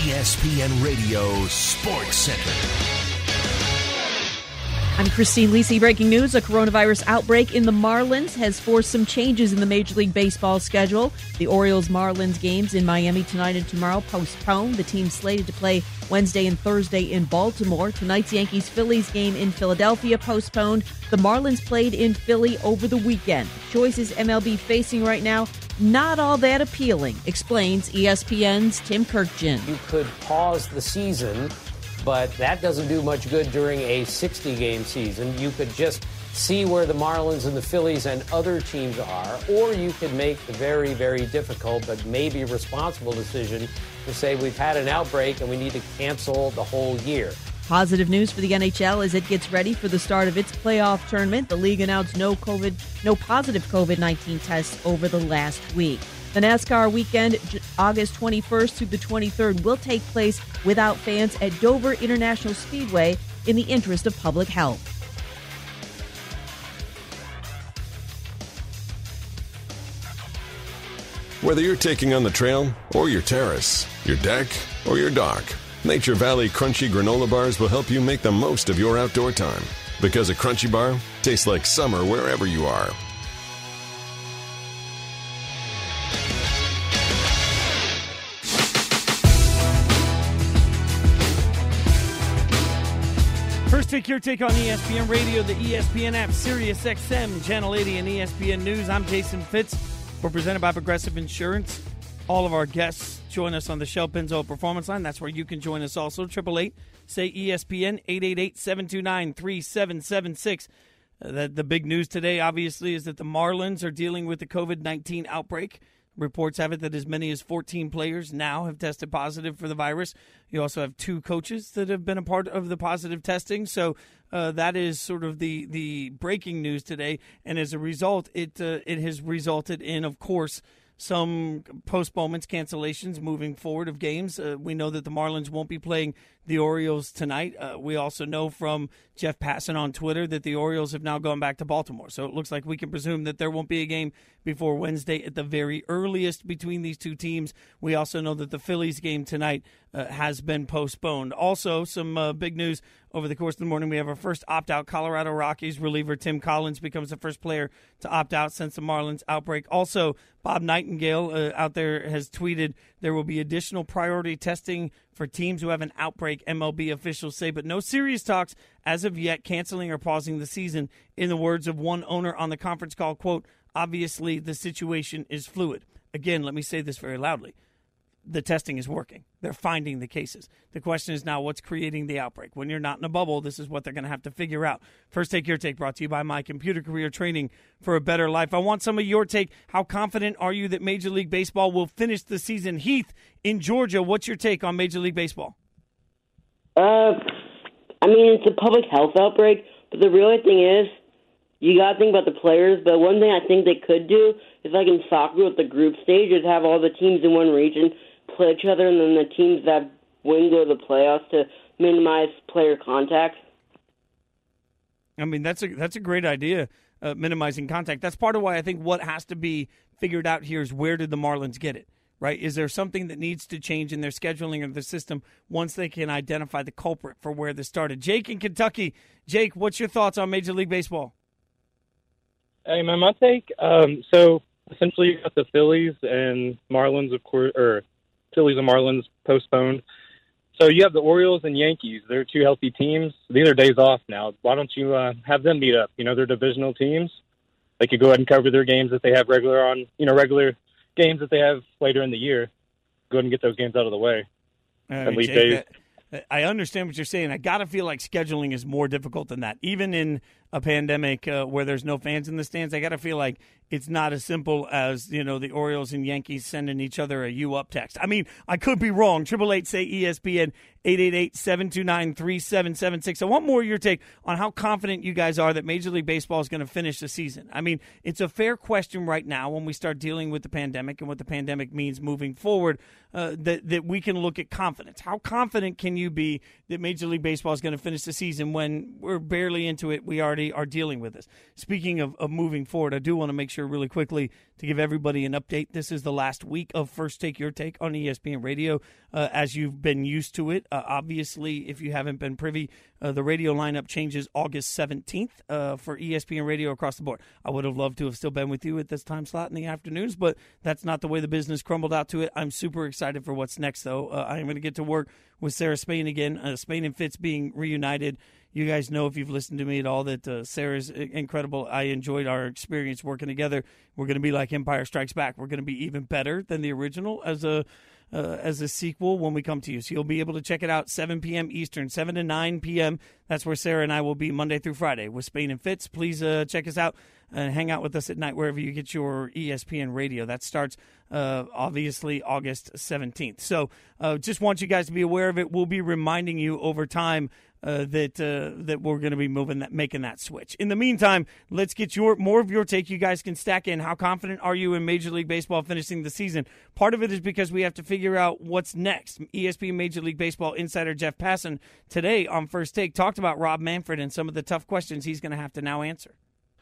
ESPN Radio Sports Center. I'm Christine Lisi. Breaking news, a coronavirus outbreak in the Marlins has forced some changes in the Major League Baseball schedule. The Orioles-Marlins games in Miami tonight and tomorrow postponed. The team slated to play Wednesday and Thursday in Baltimore. Tonight's Yankees-Phillies game in Philadelphia postponed. The Marlins played in Philly over the weekend. The choices MLB facing right now, not all that appealing, explains ESPN's Tim Kirkjian. You could pause the season, but that doesn't do much good during a 60-game season. You could just see where the Marlins and the Phillies and other teams are, or you could make the very, very difficult but maybe responsible decision to say we've had an outbreak and we need to cancel the whole year. Positive news for the NHL as it gets ready for the start of its playoff tournament. The league announced no positive COVID-19 tests over the last week. The NASCAR weekend, August 21st through the 23rd, will take place without fans at Dover International Speedway in the interest of public health. Whether you're taking on the trail or your terrace, your deck or your dock, Nature Valley Crunchy Granola Bars will help you make the most of your outdoor time. Because a Crunchy Bar tastes like summer wherever you are. First Take Your Take on ESPN Radio, the ESPN app, Sirius XM, Channel 80, and ESPN News. I'm Jason Fitz. We're presented by Progressive Insurance. All of our guests join us on the Shell Pennzoil Performance Line. That's where you can join us also. 888-SAY-ESPN, 888-729-3776. The big news today, obviously, is that the Marlins are dealing with the COVID-19 outbreak. Reports have it that as many as 14 players now have tested positive for the virus. You also have 2 coaches that have been a part of the positive testing. So that is sort of the breaking news today. And as a result, it has resulted in, of course, some postponements, cancellations moving forward of games. We know that the Marlins won't be playing the Orioles tonight. We also know from Jeff Passan on Twitter that the Orioles have now gone back to Baltimore. So it looks like we can presume that there won't be a game before Wednesday at the very earliest between these two teams. We also know that the Phillies game tonight has been postponed. Also, some big news over the course of the morning. We have our first opt-out. Colorado Rockies reliever Tim Collins becomes the first player to opt out since the Marlins outbreak. Also, Bob Nightingale out there has tweeted there will be additional priority testing for teams who have an outbreak, MLB officials say, but no serious talks as of yet canceling or pausing the season. In the words of one owner on the conference call, quote, obviously the situation is fluid. Again, let me say this very loudly. The testing is working. They're finding the cases. The question is now what's creating the outbreak. When you're not in a bubble, this is what they're going to have to figure out. First Take Your Take brought to you by My Computer Career Training for a Better Life. I want some of your take. How confident are you that Major League Baseball will finish the season? Heath in Georgia, what's your take on Major League Baseball? It's a public health outbreak, but the real thing is you got to think about the players. But one thing I think they could do is like in soccer with the group stage is have all the teams in one region play each other, and then the teams that win go to the playoffs to minimize player contact. I mean, that's a great idea, minimizing contact. That's part of why I think what has to be figured out here is where did the Marlins get it, right? Is there something that needs to change in their scheduling or the system once they can identify the culprit for where this started? Jake in Kentucky. Jake, what's your thoughts on Major League Baseball? Hey, man, my take, so essentially you got the Phillies and Marlins, of course, or Phillies and Marlins postponed. So you have the Orioles and Yankees. They're 2 healthy teams. These are days off now. Why don't you have them meet up? They're divisional teams. They could go ahead and cover their games that they have regular games that they have later in the year. Go ahead and get those games out of the way. At least Jake, I understand what you're saying. I got to feel like scheduling is more difficult than that. Even in a pandemic where there's no fans in the stands, I got to feel like it's not as simple as, the Orioles and Yankees sending each other a "you up" text. I mean, I could be wrong. 888-SAY-ESPN, 888-729-3776. I want more of your take on how confident you guys are that Major League Baseball is going to finish the season. I mean, it's a fair question right now when we start dealing with the pandemic and what the pandemic means moving forward, that we can look at confidence. How confident can you be that Major League Baseball is going to finish the season when we're barely into it? We already already are dealing with this. Speaking of moving forward, I do want to make sure really quickly to give everybody an update. This is the last week of First Take Your Take on ESPN Radio, as you've been used to it. Obviously, if you haven't been privy, the radio lineup changes August 17th for ESPN Radio across the board. I would have loved to have still been with you at this time slot in the afternoons, but that's not the way the business crumbled out to it. I'm super excited for what's next, though. I'm going to get to work with Sarah Spain again. Spain and Fitz being reunited. You guys know, if you've listened to me at all, that Sarah's incredible. I enjoyed our experience working together. We're going to be like Empire Strikes Back. We're going to be even better than the original as a sequel when we come to you. So you'll be able to check it out 7 p.m. Eastern, 7 to 9 p.m. That's where Sarah and I will be Monday through Friday with Spain and Fitz. Please check us out and hang out with us at night wherever you get your ESPN radio. That starts, obviously, August 17th. So just want you guys to be aware of it. We'll be reminding you over time that we're going to be making that switch. In the meantime, let's get more of your take. You guys can stack in. How confident are you in Major League Baseball finishing the season? Part of it is because we have to figure out what's next. ESPN Major League Baseball insider Jeff Passan today on First Take talked about Rob Manfred and some of the tough questions he's going to have to now answer.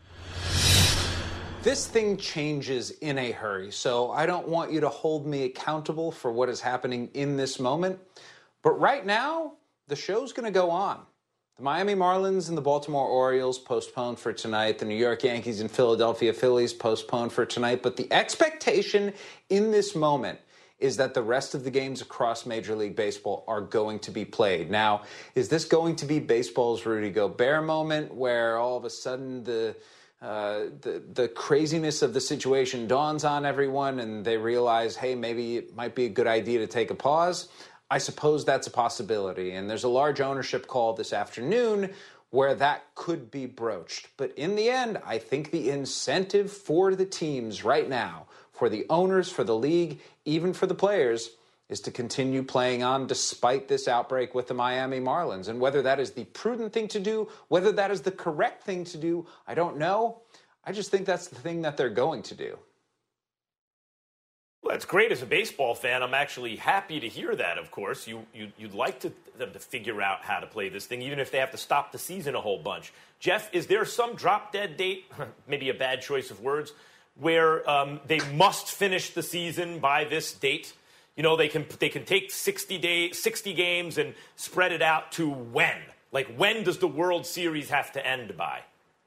This thing changes in a hurry, so I don't want you to hold me accountable for what is happening in this moment. But right now, the show's going to go on. The Miami Marlins and the Baltimore Orioles postponed for tonight. The New York Yankees and Philadelphia Phillies postponed for tonight. But the expectation in this moment is that the rest of the games across Major League Baseball are going to be played. Now, is this going to be baseball's Rudy Gobert moment, where all of a sudden the craziness of the situation dawns on everyone and they realize, hey, maybe it might be a good idea to take a pause? I suppose that's a possibility, and there's a large ownership call this afternoon where that could be broached. But in the end, I think the incentive for the teams right now, for the owners, for the league, even for the players, is to continue playing on despite this outbreak with the Miami Marlins. And whether that is the prudent thing to do, whether that is the correct thing to do, I don't know. I just think that's the thing that they're going to do. Well, that's great as a baseball fan. I'm actually happy to hear that, of course. You'd like them to figure out how to play this thing, even if they have to stop the season a whole bunch. Jeff, is there some drop-dead date, maybe a bad choice of words, where they must finish the season by this date? You know, they can take 60 games and spread it out to when? Like, when does the World Series have to end by?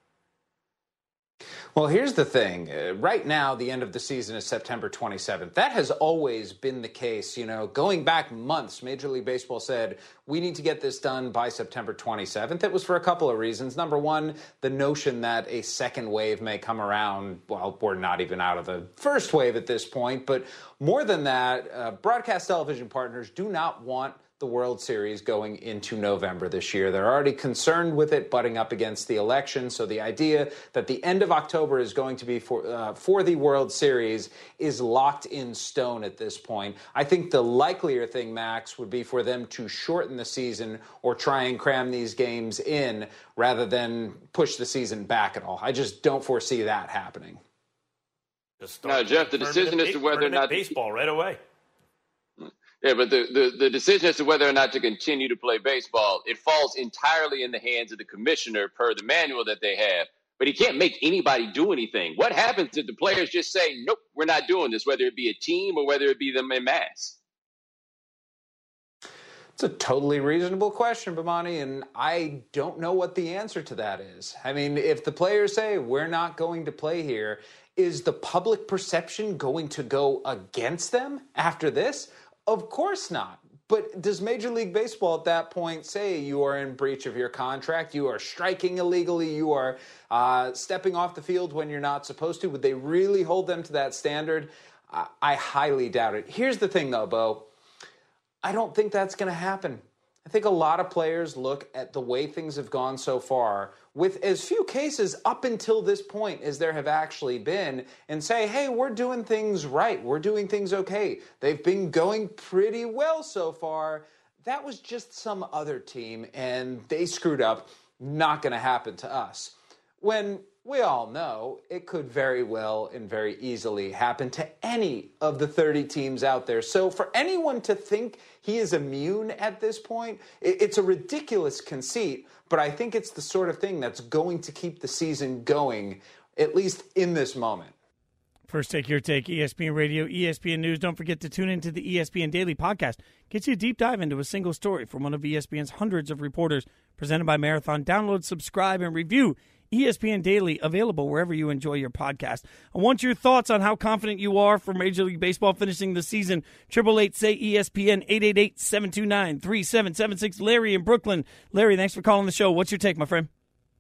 Well, here's the thing. Right now, the end of the season is September 27th. That has always been the case. You know, going back months, Major League Baseball said, we need to get this done by September 27th. It was for a couple of reasons. Number one, the notion that a second wave may come around. Well, we're not even out of the first wave at this point. But more than that, broadcast television partners do not want the World Series going into November this year. They're already concerned with it butting up against the election. So the idea that the end of October is going to be for the World Series is locked in stone at this point. I think the likelier thing, Max, would be for them to shorten the season or try and cram these games in rather than push the season back at all. I just don't foresee that happening. Now, Jeff, the decision as to whether or not baseball right away. Yeah, but the decision as to whether or not to continue to play baseball, it falls entirely in the hands of the commissioner per the manual that they have. But he can't make anybody do anything. What happens if the players just say, nope, we're not doing this, whether it be a team or whether it be them en masse? It's a totally reasonable question, Bomani, and I don't know what the answer to that is. I mean, if the players say we're not going to play here, is the public perception going to go against them after this? Of course not. But does Major League Baseball at that point say you are in breach of your contract, you are striking illegally, you are stepping off the field when you're not supposed to? Would they really hold them to that standard? I highly doubt it. Here's the thing, though, Bo. I don't think that's going to happen. I think a lot of players look at the way things have gone so far with as few cases up until this point as there have actually been and say, hey, we're doing things right. We're doing things okay. They've been going pretty well so far. That was just some other team and they screwed up. Not going to happen to us. When we all know it could very well and very easily happen to any of the 30 teams out there. So for anyone to think he is immune at this point, it's a ridiculous conceit, but I think it's the sort of thing that's going to keep the season going, at least in this moment. First Take, Your Take, ESPN Radio, ESPN News. Don't forget to tune into the ESPN Daily Podcast. Gets you a deep dive into a single story from one of ESPN's hundreds of reporters, presented by Marathon. Download, subscribe, and review ESPN Daily, available wherever you enjoy your podcast. I want your thoughts on how confident you are for Major League Baseball finishing the season. 888-SAY-ESPN, 888-729-3776. Larry in Brooklyn. Larry, thanks for calling the show. What's your take, my friend?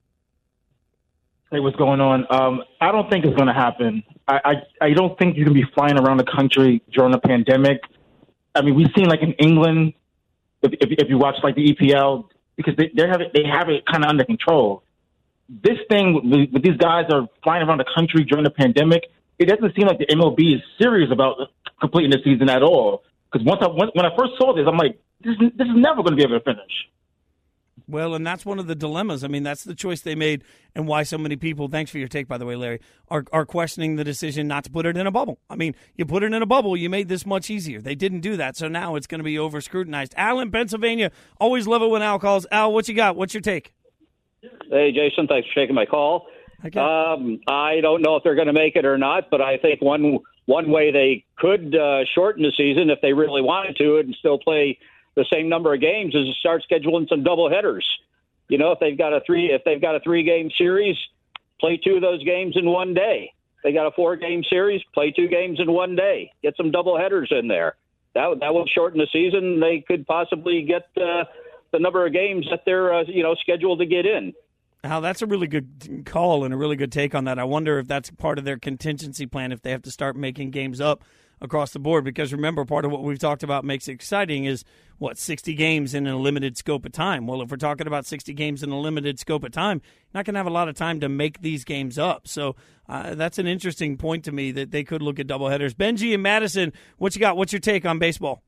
Hey, what's going on? I don't think it's going to happen. I don't think you're going to be flying around the country during the pandemic. I mean, we've seen like in England, if you watch like the EPL, because they have it kind of under control. This thing with these guys are flying around the country during the pandemic, it doesn't seem like the MLB is serious about completing the season at all. Because when I first saw this, I'm like, this is never going to be able to finish. Well, and that's one of the dilemmas. I mean, that's the choice they made, and why so many people, thanks for your take, by the way, Larry, are questioning the decision not to put it in a bubble. I mean, you put it in a bubble, you made this much easier. They didn't do that, so now it's going to be over-scrutinized. Al in Pennsylvania, always love it when Al calls. Al, what you got? What's your take? Hey, Jason, thanks for taking my call. Okay. I don't know if they're going to make it or not, but I think one way they could shorten the season if they really wanted to and still play the same number of games is to start scheduling some double headers. You know, if they've got a 3-game series, play 2 of those games in one day. They got a 4-game series, play 2 games in one day. Get some double headers in there. That would shorten the season. They could possibly get the number of games that they're scheduled to get in. Al, that's a really good call and a really good take on that. I wonder if that's part of their contingency plan, if they have to start making games up across the board. Because remember, part of what we've talked about makes it exciting is, 60 games in a limited scope of time. Well, if we're talking about 60 games in a limited scope of time, you're not going to have a lot of time to make these games up. So that's an interesting point to me that they could look at doubleheaders. Benji and Madison, what you got? What's your take on baseball?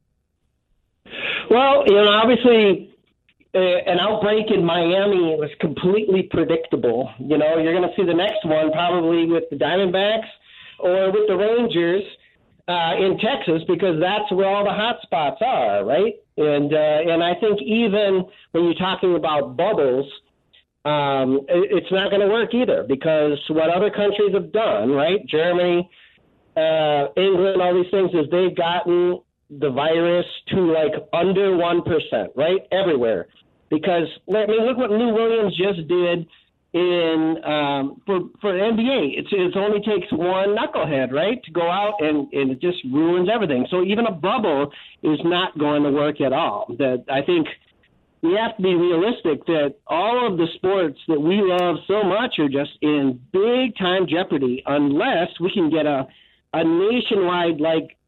Well, obviously an outbreak in Miami was completely predictable. You're going to see the next one probably with the Diamondbacks or with the Rangers in Texas, because that's where all the hot spots are, right? And I think even when you're talking about bubbles, it's not going to work either, because what other countries have done, right? Germany, England, all these things, is they've gotten the virus to like under 1%, right? Everywhere. Because, I mean, look what Lou Williams just did in for the NBA. It only takes one knucklehead, right, to go out and it just ruins everything. So even a bubble is not going to work at all. That I think we have to be realistic that all of the sports that we love so much are just in big time jeopardy unless we can get a nationwide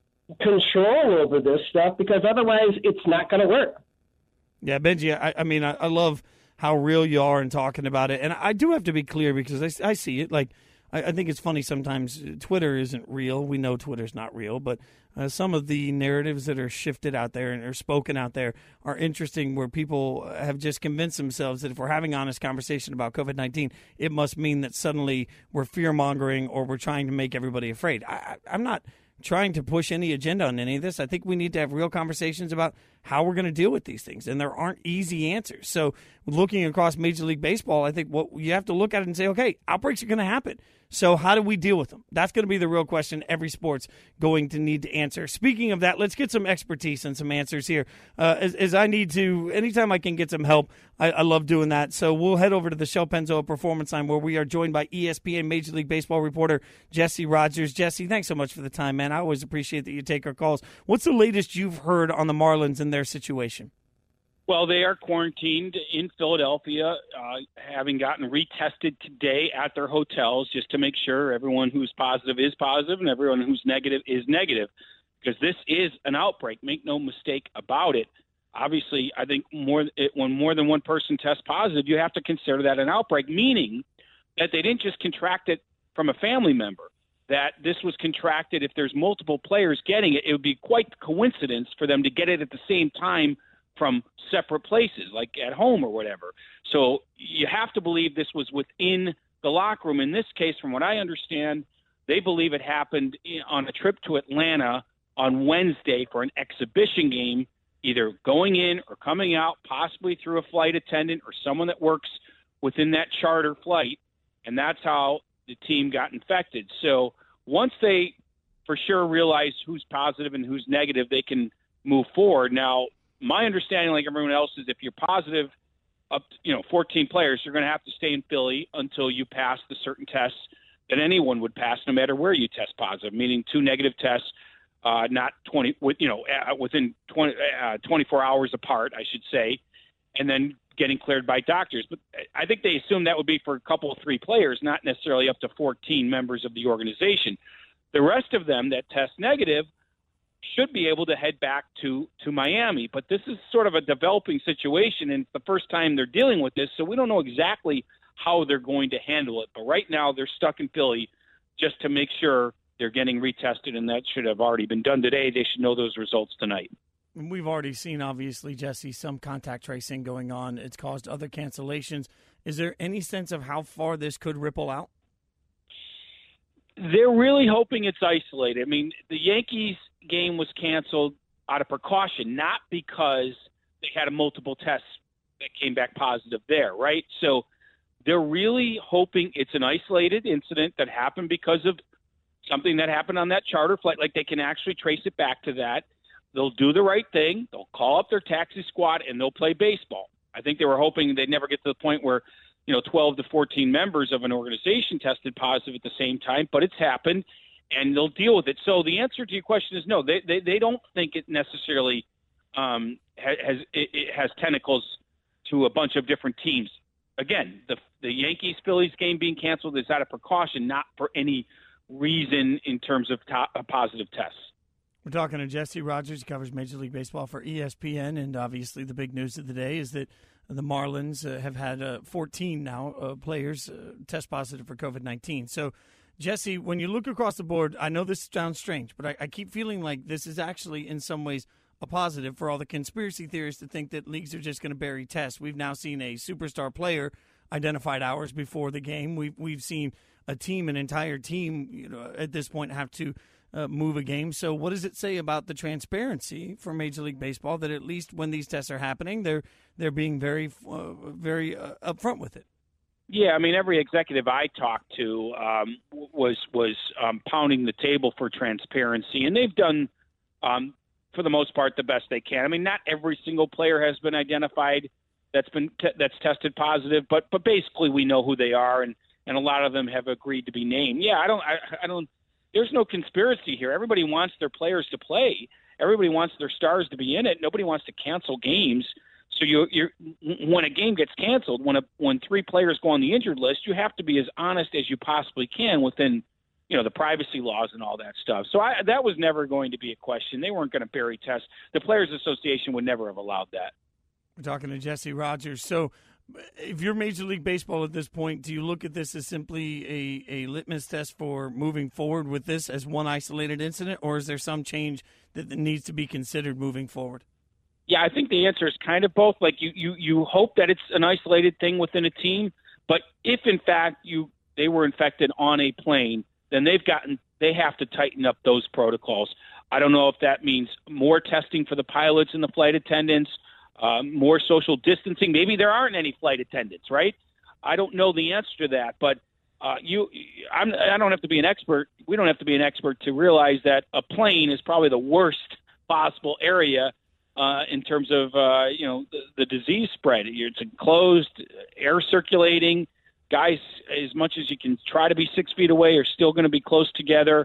control over this stuff, because otherwise it's not going to work. Yeah, Benji, I love how real you are in talking about it. And I do have to be clear, because I see it. I think it's funny sometimes Twitter isn't real. We know Twitter's not real, but some of the narratives that are shifted out there and are spoken out there are interesting, where people have just convinced themselves that if we're having honest conversation about COVID-19, it must mean that suddenly we're fear-mongering or we're trying to make everybody afraid. I'm not trying to push any agenda on any of this. I think we need to have real conversations about how we're going to deal with these things, and there aren't easy answers. So looking across Major League Baseball, I think what you have to look at it and say, okay, outbreaks are going to happen. So how do we deal with them? That's going to be the real question every sport's going to need to answer. Speaking of that, let's get some expertise and some answers here. As I need to, anytime I can get some help, I love doing that. So we'll head over to the Shell Pennzoil Performance Line, where we are joined by ESPN Major League Baseball reporter Jesse Rogers. Jesse, thanks so much for the time, man. I always appreciate that you take our calls. What's the latest you've heard on the Marlins and their situation? Well, they are quarantined in Philadelphia, having gotten retested today at their hotels, just to make sure everyone who's positive is positive and everyone who's negative is negative, because this is an outbreak. Make no mistake about it. Obviously, I think when more than one person tests positive, you have to consider that an outbreak, meaning that they didn't just contract it from a family member, that this was contracted. If there's multiple players getting it, it would be quite the coincidence for them to get it at the same time from separate places, like at home or whatever. So you have to believe this was within the locker room. In this case, from what I understand, they believe it happened on a trip to Atlanta on Wednesday for an exhibition game, either going in or coming out, possibly through a flight attendant or someone that works within that charter flight, and that's how the team got infected. So once they for sure realize who's positive and who's negative, they can move forward. Now, my understanding, like everyone else, is if you're positive up to 14 players, you're going to have to stay in Philly until you pass the certain tests that anyone would pass, no matter where you test positive, meaning 2 negative tests, not 20, within 24 hours apart, I should say, and then getting cleared by doctors. But I think they assume that would be for a couple of 3 players, not necessarily up to 14 members of the organization. The rest of them that test negative should be able to head back to Miami. But this is sort of a developing situation, and it's the first time they're dealing with this, so we don't know exactly how they're going to handle it. But right now they're stuck in Philly just to make sure they're getting retested, and that should have already been done today. They should know those results tonight. We've already seen, obviously, Jesse, some contact tracing going on. It's caused other cancellations. Is there any sense of how far this could ripple out? They're really hoping it's isolated. I mean, the Yankees game was canceled out of precaution, not because they had multiple tests that came back positive there, right? So they're really hoping it's an isolated incident that happened because of something that happened on that charter flight. Like, they can actually trace it back to that. They'll do the right thing. They'll call up their taxi squad, and they'll play baseball. I think they were hoping they'd never get to the point where 12 to 14 members of an organization tested positive at the same time, but it's happened, and they'll deal with it. So the answer to your question is no. They don't think it necessarily has tentacles to a bunch of different teams. Again, the Yankees-Phillies game being canceled is out of precaution, not for any reason in terms of positive tests. We're talking to Jesse Rogers. He covers Major League Baseball for ESPN, and obviously the big news of the day is that the Marlins have had 14 now players test positive for COVID-19. So, Jesse, when you look across the board, I know this sounds strange, but I keep feeling like this is actually in some ways a positive for all the conspiracy theorists to think that leagues are just going to bury tests. We've now seen a superstar player identified hours before the game. We've seen a team, an entire team, at this point have to move a game. So what does it say about the transparency for Major League Baseball that at least when these tests are happening, they're being very upfront with it? Yeah, I mean, every executive I talked to was pounding the table for transparency, and they've done, for the most part, the best they can. I mean, not every single player has been identified that's tested positive, but basically we know who they are, and a lot of them have agreed to be named. Yeah, I don't. There's no conspiracy here. Everybody wants their players to play. Everybody wants their stars to be in it. Nobody wants to cancel games. So you're when a game gets canceled, when 3 players go on the injured list, you have to be as honest as you possibly can within, the privacy laws and all that stuff. So that was never going to be a question. They weren't going to bury tests. The Players Association would never have allowed that. We're talking to Jesse Rogers. So if you're Major League Baseball at this point, do you look at this as simply a litmus test for moving forward with this as one isolated incident, or is there some change that needs to be considered moving forward? Yeah, I think the answer is kind of both. Like you hope that it's an isolated thing within a team, but if in fact they were infected on a plane, then they have to tighten up those protocols. I don't know if that means more testing for the pilots and the flight attendants, more social distancing. Maybe there aren't any flight attendants, right? I don't know the answer to that, but I don't have to be an expert. We don't have to be an expert to realize that a plane is probably the worst possible area in terms of the disease spread. It's enclosed, air circulating. Guys, as much as you can try to be 6 feet away, are still going to be close together.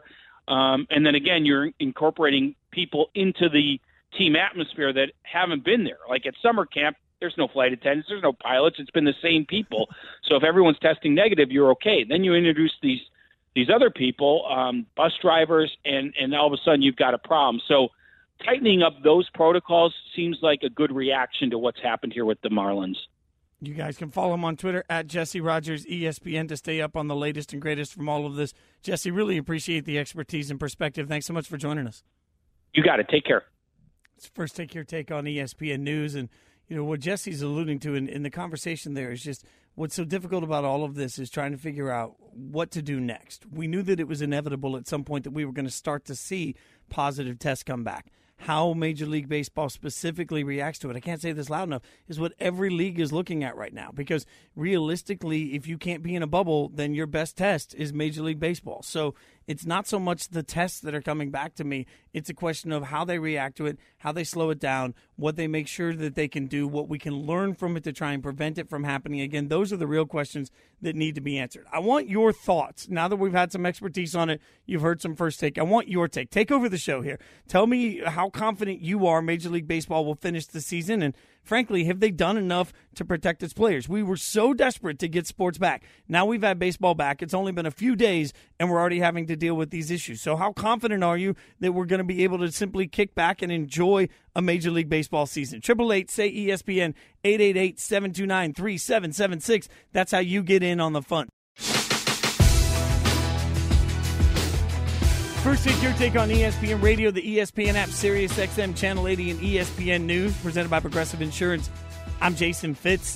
And then again, you're incorporating people into the team atmosphere that haven't been there. Like at summer camp, there's no flight attendants, there's no pilots. It's been the same people. So if everyone's testing negative, you're okay. Then you introduce these other people, bus drivers, and all of a sudden you've got a problem. So tightening up those protocols seems like a good reaction to what's happened here with the Marlins. You guys can follow him on Twitter at Jesse Rogers ESPN to stay up on the latest and greatest from all of this. Jesse, really appreciate the expertise and perspective. Thanks so much for joining us. You got it. Take care. Let's first take your take on ESPN News. And, what Jesse's alluding to in the conversation there is just what's so difficult about all of this is trying to figure out what to do next. We knew that it was inevitable at some point that we were going to start to see positive tests come back. How Major League Baseball specifically reacts to it, I can't say this loud enough, is what every league is looking at right now. Because realistically, if you can't be in a bubble, then your best test is Major League Baseball. So it's not so much the tests that are coming back to me. It's a question of how they react to it, how they slow it down, what they make sure that they can do, what we can learn from it to try and prevent it from happening again. Those are the real questions that need to be answered. I want your thoughts. Now that we've had some expertise on it, you've heard some first take. I want your take. Take over the show here. Tell me how confident you are Major League Baseball will finish the season, and frankly, have they done enough to protect its players? We were so desperate to get sports back. Now we've had baseball back. It's only been a few days, and we're already having to deal with these issues. So how confident are you that we're going to be able to simply kick back and enjoy a Major League Baseball season? 888-SAY-ESPN, 888-729-3776. That's how you get in on the fun. First Take Your Take on ESPN Radio, the ESPN app, Sirius XM, Channel 80, and ESPN News, presented by Progressive Insurance. I'm Jason Fitz.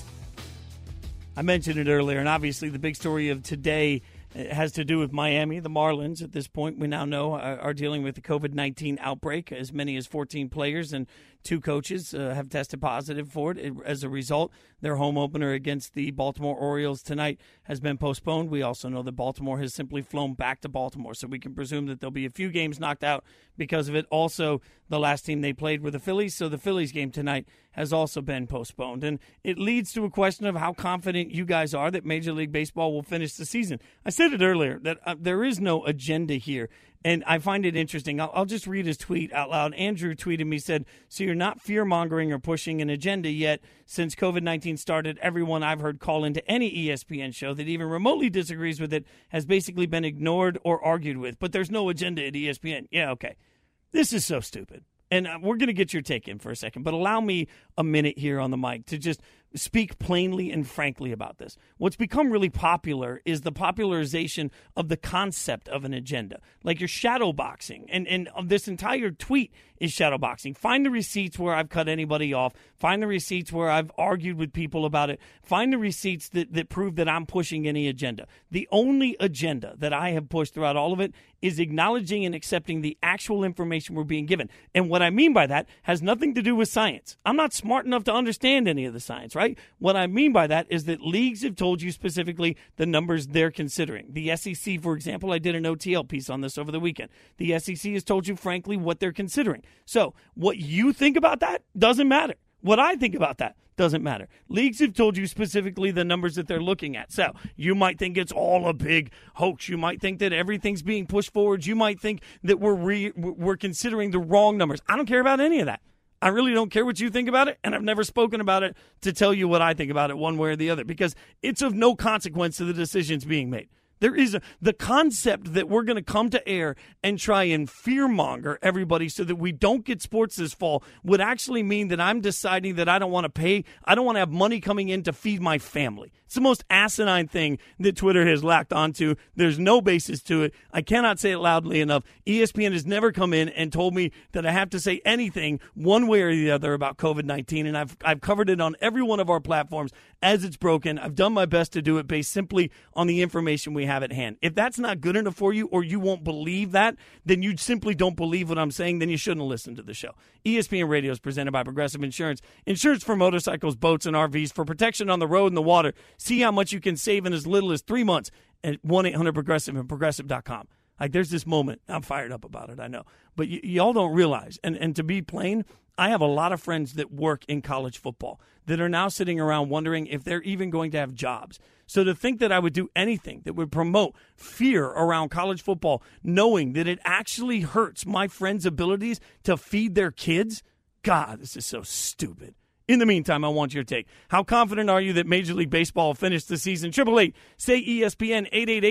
I mentioned it earlier, and obviously the big story of today has to do with Miami. The Marlins, at this point, we now know, are dealing with the COVID-19 outbreak. As many as 14 players and 2 coaches have tested positive for it. As a result, their home opener against the Baltimore Orioles tonight has been postponed. We also know that Baltimore has simply flown back to Baltimore, so we can presume that there'll be a few games knocked out because of it. Also, the last team they played were the Phillies, so the Phillies game tonight has also been postponed. And it leads to a question of how confident you guys are that Major League Baseball will finish the season. I said it earlier that there is no agenda here. And I find it interesting. I'll just read his tweet out loud. Andrew tweeted me, said, "So you're not fear-mongering or pushing an agenda yet. Since COVID-19 started, everyone I've heard call into any ESPN show that even remotely disagrees with it has basically been ignored or argued with. But there's no agenda at ESPN." Yeah, okay. This is so stupid. And we're going to get your take in for a second, but allow me a minute here on the mic to just speak plainly and frankly about this. What's become really popular is the popularization of the concept of an agenda, like you're shadow boxing. And this entire tweet is shadow boxing. Find the receipts where I've cut anybody off. Find the receipts where I've argued with people about it. Find the receipts that prove that I'm pushing any agenda. The only agenda that I have pushed throughout all of it is acknowledging and accepting the actual information we're being given. And what I mean by that has nothing to do with science. I'm not smart enough to understand any of the science, right? What I mean by that is that leagues have told you specifically the numbers they're considering. The SEC, for example, I did an OTL piece on this over the weekend. The SEC has told you, frankly, what they're considering. So what you think about that doesn't matter. What I think about that doesn't matter. Leagues have told you specifically the numbers that they're looking at. So you might think it's all a big hoax. You might think that everything's being pushed forward. You might think that we're considering the wrong numbers. I don't care about any of that. I really don't care what you think about it, and I've never spoken about it to tell you what I think about it one way or the other, because it's of no consequence to the decisions being made. There is the concept that we're going to come to air and try and fearmonger everybody so that we don't get sports this fall would actually mean that I'm deciding that I don't want to pay, I don't want to have money coming in to feed my family. It's the most asinine thing that Twitter has latched onto. There's no basis to it. I cannot say it loudly enough. ESPN has never come in and told me that I have to say anything one way or the other about COVID-19, and I've covered it on every one of our platforms as it's broken. I've done my best to do it based simply on the information we have at hand. If that's not good enough for you, or you won't believe that, then you simply don't believe what I'm saying, then you shouldn't listen to the show. ESPN Radio is presented by Progressive Insurance. Insurance for motorcycles, boats, and RVs for protection on the road and the water. See how much you can save in as little as 3 months at 1-800-PROGRESSIVE and Progressive.com. Like, there's this moment. I'm fired up about it, I know. But y'all don't realize, and to be plain, I have a lot of friends that work in college football that are now sitting around wondering if they're even going to have jobs. So to think that I would do anything that would promote fear around college football, knowing that it actually hurts my friends' abilities to feed their kids, God, this is so stupid. In the meantime, I want your take. How confident are you that Major League Baseball will finish the season? 888-SAY-ESPN,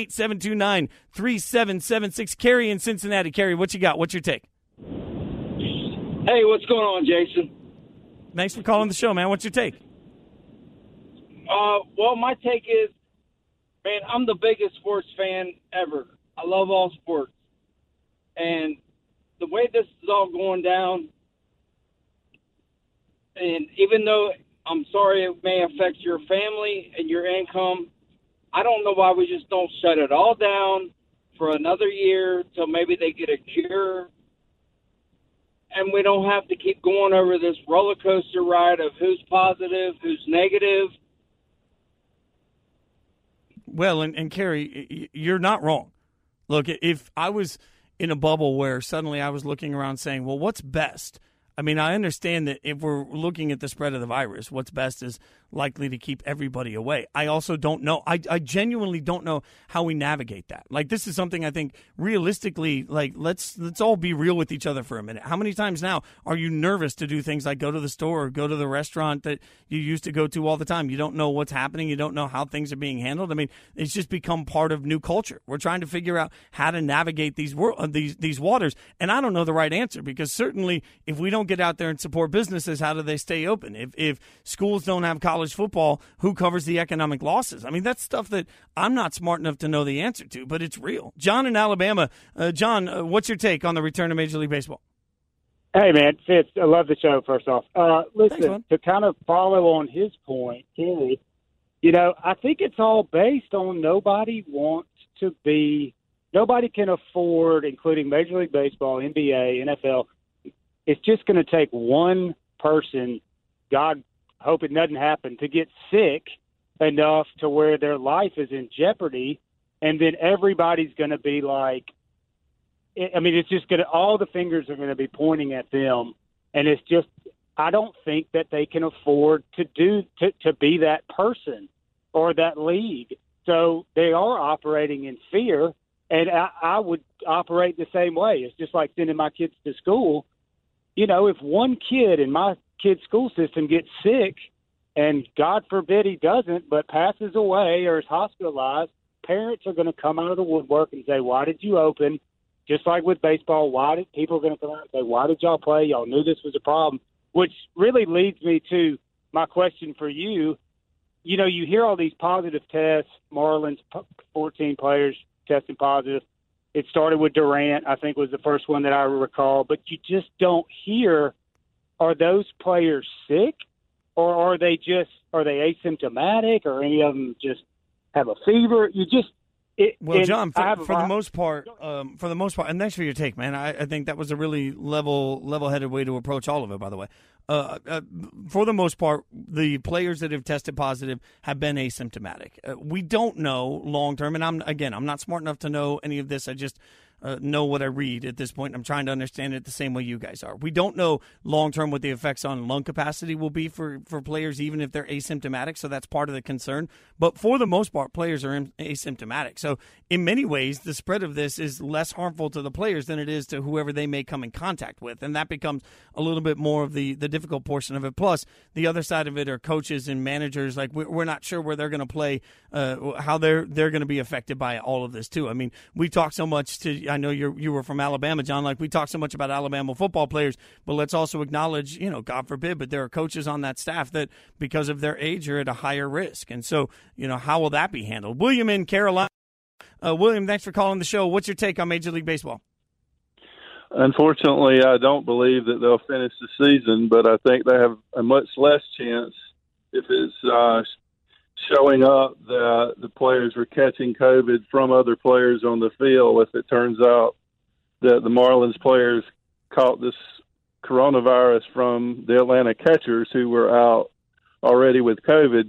888-729-3776. Carrie in Cincinnati. Carrie, what you got? What's your take? Hey, what's going on, Jason? Thanks for calling the show, man. What's your take? Well, my take is, man, I'm the biggest sports fan ever. I love all sports. And the way this is all going down, and even though I'm sorry it may affect your family and your income. I don't know why we just don't shut it all down for another year till maybe they get a cure. And we don't have to keep going over this roller coaster ride of who's positive, who's negative. Well, and Kerry, you're not wrong. Look, if I was in a bubble where suddenly I was looking around saying, well, what's best? I mean, I understand that if we're looking at the spread of the virus, what's best is likely to keep everybody away. I also don't know. I genuinely don't know how we navigate that. Like, this is something I think realistically, like, let's all be real with each other for a minute. How many times now are you nervous to do things like go to the store or go to the restaurant that you used to go to all the time? You don't know what's happening. You don't know how things are being handled. I mean, it's just become part of new culture. We're trying to figure out how to navigate these waters. And I don't know the right answer, because certainly if we don't get out there and support businesses, how do they stay open? If schools don't have college football, who covers the economic losses? I mean, that's stuff that I'm not smart enough to know the answer to, but it's real. John in Alabama. John, what's your take on the return of Major League Baseball? Hey, man, Fitz, I love the show, first off. Listen, Thanks, to kind of follow on his point, Kerry, I think it's all based on nobody can afford, including Major League Baseball, NBA, NFL. It's just going to take one person, God hope it doesn't happen, to get sick enough to where their life is in jeopardy, and then everybody's going to be like, I mean, it's just going to, all the fingers are going to be pointing at them, and it's just, I don't think that they can afford to be that person or that league. So they are operating in fear, and I would operate the same way. It's just like sending my kids to school. If one kid in my kid's school system gets sick, and God forbid he doesn't, but passes away or is hospitalized, parents are going to come out of the woodwork and say, why did you open? Just like with baseball, people are going to come out and say, why did y'all play? Y'all knew this was a problem, which really leads me to my question for you. You hear all these positive tests, Marlins, 14 players testing positive. It started with Durant, I think was the first one that I recall, but you just don't hear, are those players sick, or are they asymptomatic, or any of them just have a fever? John, for the most part, and thanks for your take, man. I think that was a really level-headed way to approach all of it, by the way. For the most part, the players that have tested positive have been asymptomatic. We don't know long-term, and I'm not smart enough to know any of this. I just know what I read at this point. I'm trying to understand it the same way you guys are. We don't know long-term what the effects on lung capacity will be for players, even if they're asymptomatic, so that's part of the concern. But for the most part, players are asymptomatic. So in many ways, the spread of this is less harmful to the players than it is to whoever they may come in contact with, and that becomes a little bit more of the difficult portion of it. Plus, the other side of it are coaches and managers. Like, we're not sure where they're going to play, how they're going to be affected by all of this, too. I mean, we talk so much I know you were from Alabama, John. Like, we talk so much about Alabama football players, but let's also acknowledge, God forbid, but there are coaches on that staff that, because of their age, are at a higher risk. And so, how will that be handled? William in Carolina. William, thanks for calling the show. What's your take on Major League Baseball? Unfortunately, I don't believe that they'll finish the season, but I think they have a much less chance if it's showing up that the players were catching COVID from other players on the field. If it turns out that the Marlins players caught this coronavirus from the Atlanta catchers who were out already with COVID,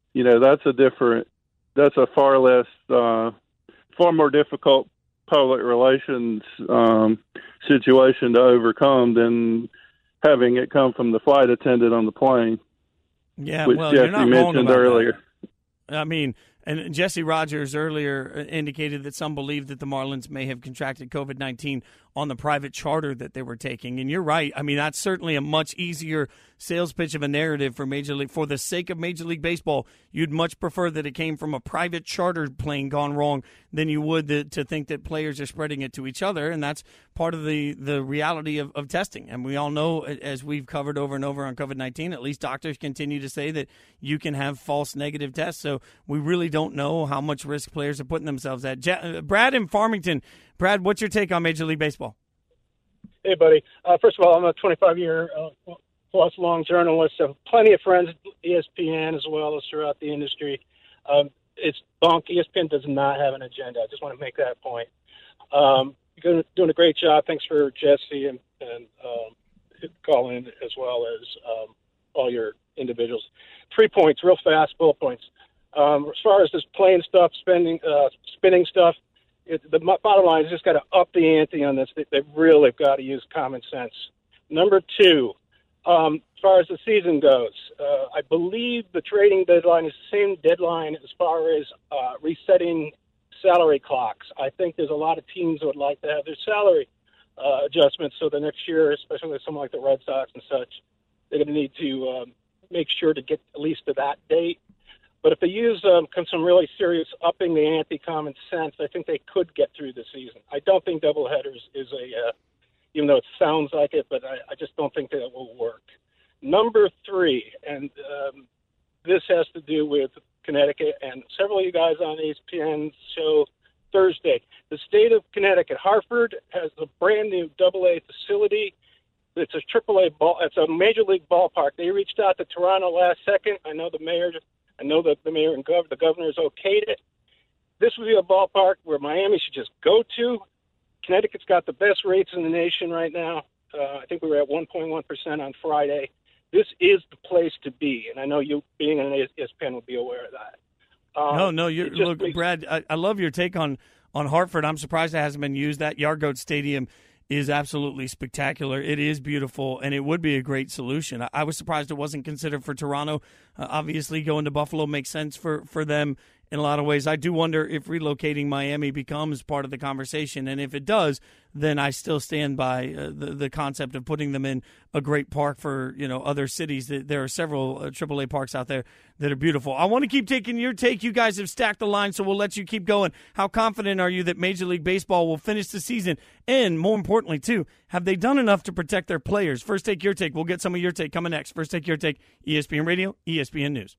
that's a far more difficult public relations situation to overcome than having it come from the flight attendant on the plane. Yeah, which Jesse mentioned earlier. I mean, and Jesse Rogers earlier indicated that some believe that the Marlins may have contracted COVID-19 on the private charter that they were taking. And you're right. I mean, that's certainly a much easier sales pitch of a narrative for Major League. For the sake of Major League Baseball, you'd much prefer that it came from a private charter plane gone wrong than you would to think that players are spreading it to each other. And that's part of the reality of testing. And we all know, as we've covered over and over on COVID-19, at least doctors continue to say that you can have false negative tests. So we really don't know how much risk players are putting themselves at. Brad in Farmington. Brad, what's your take on Major League Baseball? Hey, buddy. First of all, I'm a 25-year plus long journalist, so plenty of friends ESPN as well as throughout the industry. It's bunk. ESPN does not have an agenda. I just want to make that point. You're doing a great job. Thanks for Jesse and calling as well as all your individuals. 3 points, real fast, bullet points. As far as this playing stuff, spinning stuff, the bottom line is just got to up the ante on this. They really have got to use common sense. Number 2, as far as the season goes, I believe the trading deadline is the same deadline as far as resetting salary clocks. I think there's a lot of teams that would like to have their salary adjustments so the next year, especially with someone like the Red Sox and such, they're going to need to make sure to get at least to that date. But if they use some really serious upping the ante common sense, I think they could get through the season. I don't think doubleheaders is even though it sounds like it, but I just don't think that it will work. Number 3, and this has to do with Connecticut, and several of you guys on ESPN show Thursday. The state of Connecticut, Hartford, has a brand new AA facility. It's a AAA ball. It's a major league ballpark. They reached out to Toronto last second. I know the mayor and the governor's okayed it. This would be a ballpark where Miami should just go to. Connecticut's got the best rates in the nation right now. I think we were at 1.1% on Friday. This is the place to be, and I know you, being an ESPN, would be aware of that. Look, Brad, I love your take on Hartford. I'm surprised it hasn't been used. That Yard Stadium is absolutely spectacular. It is beautiful, and it would be a great solution. I was surprised it wasn't considered for Toronto. Obviously, going to Buffalo makes sense for them in a lot of ways. I do wonder if relocating Miami becomes part of the conversation, and if it does, then I still stand by the concept of putting them in a great park for other cities. There are several AAA parks out there that are beautiful. I want to keep taking your take. You guys have stacked the line, so we'll let you keep going. How confident are you that Major League Baseball will finish the season? And more importantly, too, have they done enough to protect their players? First Take Your Take. We'll get some of your take coming next. First Take Your Take, ESPN Radio, ESPN News.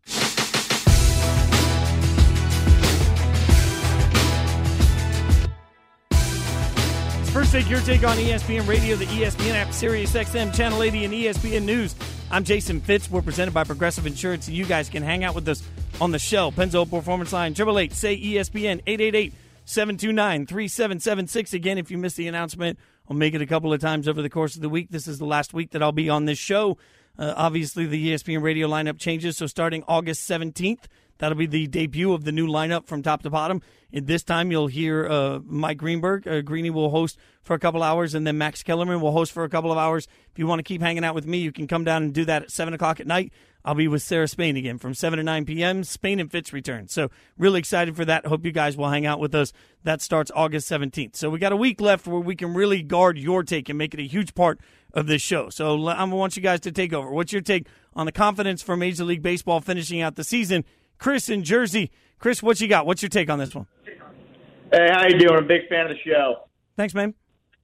First Take Your Take on ESPN Radio, the ESPN app, Sirius XM, Channel 80, and ESPN News. I'm Jason Fitz. We're presented by Progressive Insurance, and you guys can hang out with us on the show. Pennzoil Performance Line, 888-SAY-ESPN, 888-729-3776. Again, if you missed the announcement, I'll make it a couple of times over the course of the week. This is the last week that I'll be on this show. Obviously, the ESPN Radio lineup changes, so starting August 17th, that'll be the debut of the new lineup from top to bottom. And this time you'll hear Mike Greenberg. Greeny will host for a couple hours, and then Max Kellerman will host for a couple of hours. If you want to keep hanging out with me, you can come down and do that at 7 o'clock at night. I'll be with Sarah Spain again from 7 to 9 p.m. Spain and Fitz return. So really excited for that. Hope you guys will hang out with us. That starts August 17th. So we got a week left where we can really guard your take and make it a huge part of this show. So I want you guys to take over. What's your take on the confidence for Major League Baseball finishing out the season? Chris in Jersey. Chris, what you got? What's your take on this one? Hey, how you doing? I'm a big fan of the show. Thanks, man.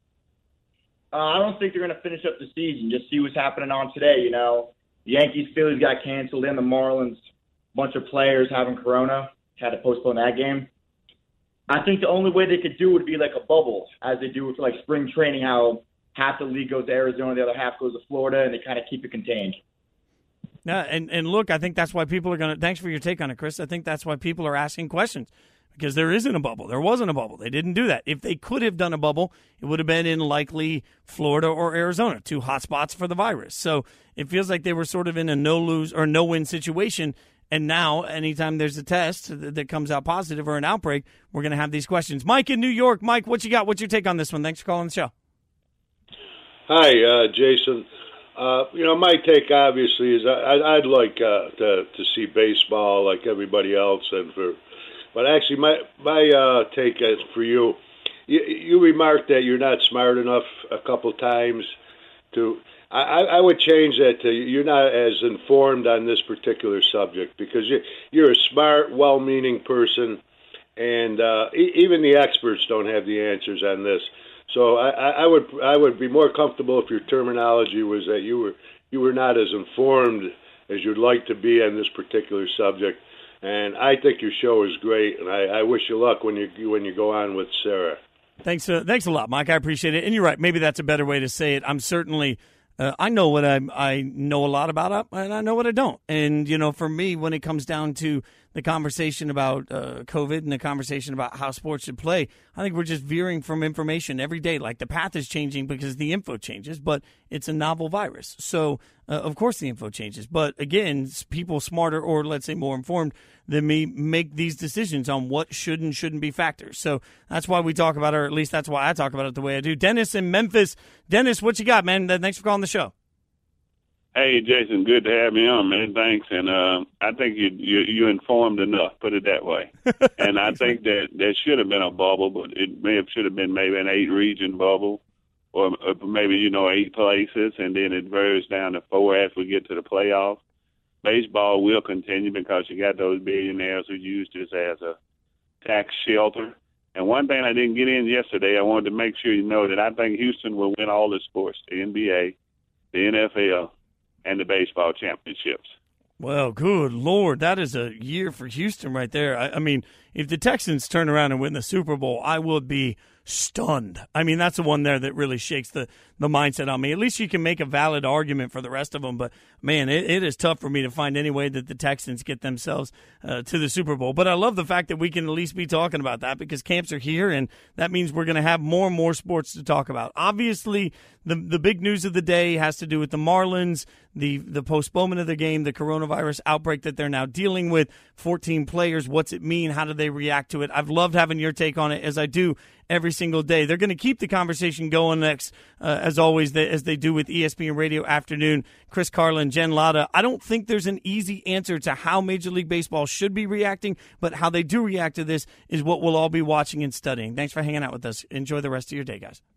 I don't think they're going to finish up the season. Just see what's happening on today. The Yankees, Phillies got canceled, and the Marlins, a bunch of players having corona, had to postpone that game. I think the only way they could do it would be like a bubble, as they do with like spring training, how half the league goes to Arizona, the other half goes to Florida, and they kind of keep it contained. And look, I think that's why people are going to – thanks for your take on it, Chris. I think that's why people are asking questions, because there isn't a bubble. There wasn't a bubble. They didn't do that. If they could have done a bubble, it would have been in likely Florida or Arizona, 2 hot spots for the virus. So it feels like they were sort of in a no-lose or no-win situation. And now, anytime there's a test that comes out positive or an outbreak, we're going to have these questions. Mike in New York. Mike, what you got? What's your take on this one? Thanks for calling the show. Hi, Jason. My take obviously is I'd like to see baseball like everybody else, but actually my take is for you. You remarked that you're not smart enough a couple times to. I would change that to you're not as informed on this particular subject, because you're a smart, well-meaning person, and even the experts don't have the answers on this. So I would be more comfortable if your terminology was that you were not as informed as you'd like to be on this particular subject. And I think your show is great, and I wish you luck when you go on with Sarah. Thanks a lot, Mike. I appreciate it. And you're right. Maybe that's a better way to say it. I'm certainly I know what I know a lot about, and I know what I don't. And, for me, when it comes down to the conversation about COVID and the conversation about how sports should play, I think we're just veering from information every day. Like, the path is changing because the info changes, but it's a novel virus. So, of course, the info changes. But, again, people smarter or, let's say, more informed than me make these decisions on what should and shouldn't be factors. So that's why we talk about it, or at least that's why I talk about it the way I do. Dennis in Memphis. Dennis, what you got, man? Thanks for calling the show. Hey, Jason, good to have you on, man. Thanks. And I think you're informed enough, put it that way. And I think that there should have been a bubble, but it should have been maybe an 8-region bubble, or maybe, 8 places, and then it varies down to 4 as we get to the playoffs. Baseball will continue because you got those billionaires who use this as a tax shelter. And one thing I didn't get in yesterday, I wanted to make sure you know that I think Houston will win all the sports, the NBA, the NFL, and the baseball championships. Well, good Lord, that is a year for Houston right there. I mean, if the Texans turn around and win the Super Bowl, I would be stunned. I mean, that's the one there that really shakes the mindset on me. At least you can make a valid argument for the rest of them. But, man, it is tough for me to find any way that the Texans get themselves to the Super Bowl. But I love the fact that we can at least be talking about that because camps are here, and that means we're going to have more and more sports to talk about. Obviously, the big news of the day has to do with the Marlins, the postponement of the game, the coronavirus outbreak that they're now dealing with, 14 players. What's it mean? How do they react to it? I've loved having your take on it, as I do every single day. They're going to keep the conversation going next, as always, as they do with ESPN Radio Afternoon. Chris Carlin, Jen Lada. I don't think there's an easy answer to how Major League Baseball should be reacting, but how they do react to this is what we'll all be watching and studying. Thanks for hanging out with us. Enjoy the rest of your day, guys.